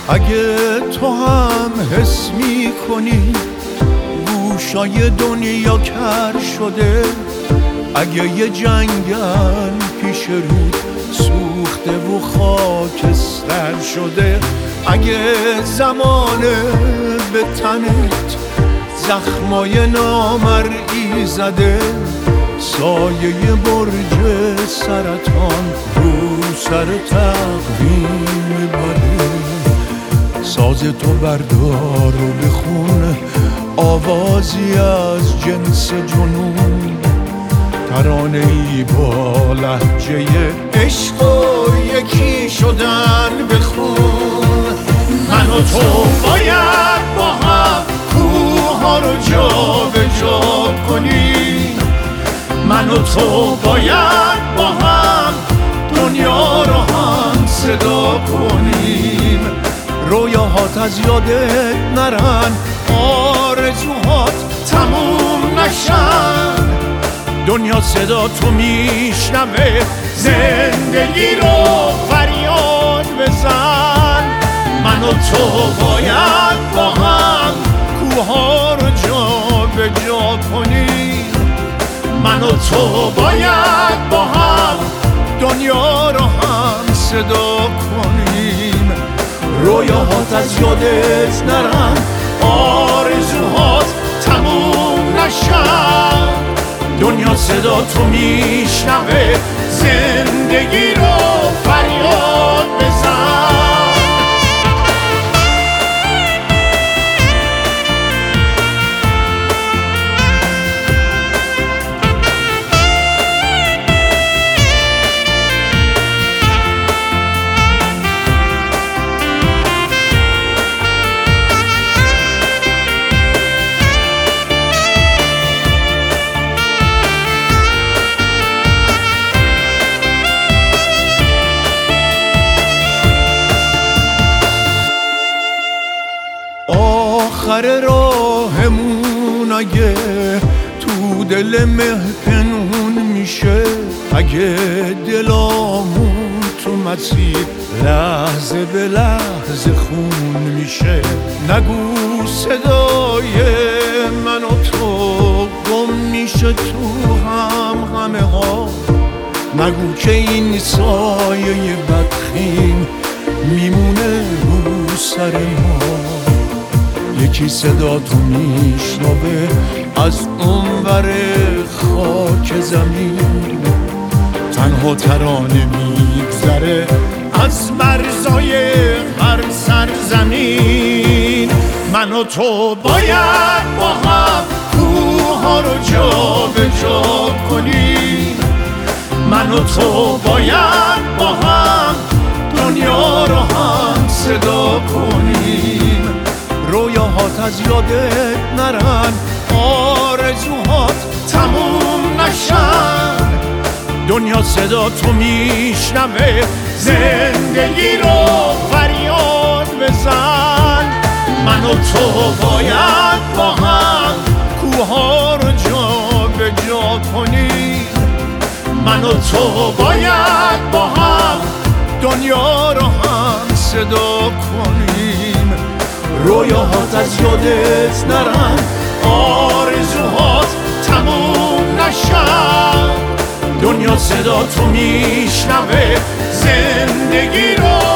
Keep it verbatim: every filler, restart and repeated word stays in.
اگه تو هم حس میکنی گوشای دنیا کر شده، اگه یه جنگل پیش رود سوخته و خاکستر شده، اگه زمانه به تنت زخمای نامرئی زده، سایه برج سرطان رو سر تقویم بده، ساز تو بردار و بخون آوازی از جنس جنون، ترانه ای با لهجه عشق و یکی شدن بخون. من و تو باید با هم کوه ها رو جا به جا کنیم، من و تو باید با هم دنیا رو هم صدا کنیم. رویاهات از یادت نرن، آرزوهات تموم نشن، دنیا صدا تو میشنوه، زندگی رو فریاد بزن. من و تو باید با هم کوه ها رو جا به جا کنیم، من و تو باید با هم دنیا رو هم صدا کنیم. رویاهات از یادت نرن، آرزوهات تموم نشن، دنیا صدا تو میشنوه، زندگی رو فریاد بزن. آخر راهمون اگه تو دل مه پنهون میشه، اگه دلامون تو مسیر لحظه به لحظه خون میشه، نگو صدای من و تو گم میشه تو هم غمه ها، نگو که این سایه بدخیم میمونه رو سر ما. یکی صدا تو میشنوه از اونور خاک زمین، تنها ترانه میگذره از مرزای هر سرزمین. من و تو باید با هم کوه ها رو جا به جا کنیم، من و تو باید با هم دنیا رو هم صدا کنیم. رویاهات از یادت نرن، آرزوهات تموم نشن، دنیا صدا تو میشنوه، زندگی رو فریاد بزن. من و تو باید با هم کوه ها رو جا به جا کنیم، من و تو باید با هم دنیا رو هم صدا کنیم. رویاهات از یادت نرن، آرزوهات تموم نشن، دنیا صدا تو میشنوه، زندگی رو